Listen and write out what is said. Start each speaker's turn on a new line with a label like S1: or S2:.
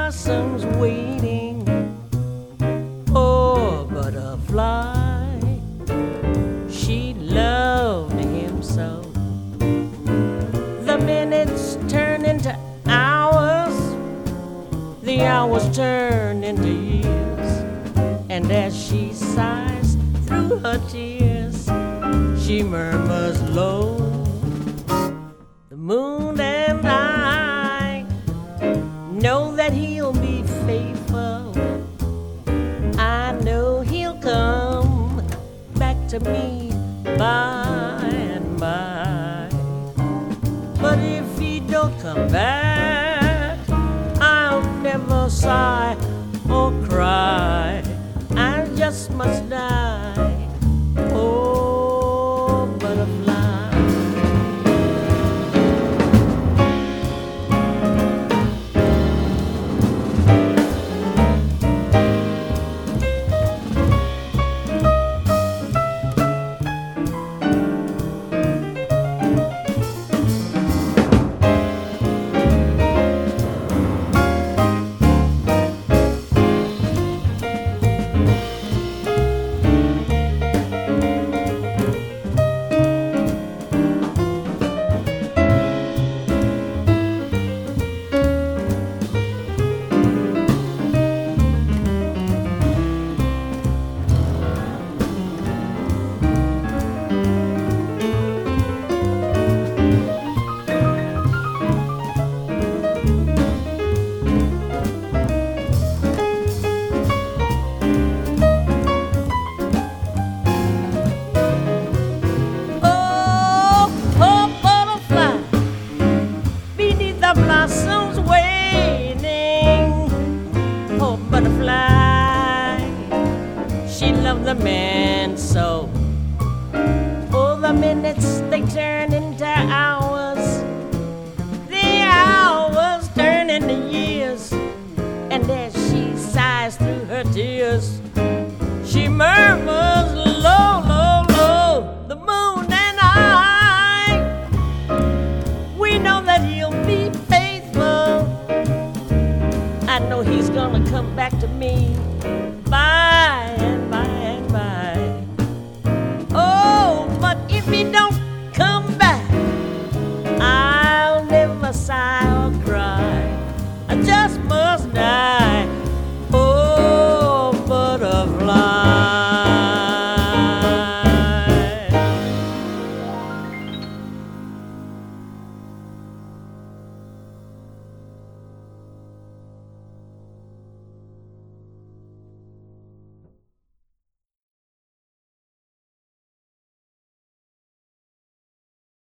S1: blossoms waiting. Poor butterfly, she loved him so. The minutes turn into hours, the hours turn into years, and as she sighs through her tears, she murmurs low, the moon and I know that he'll be faithful. I know he'll come back to me by and by. But if he don't come back,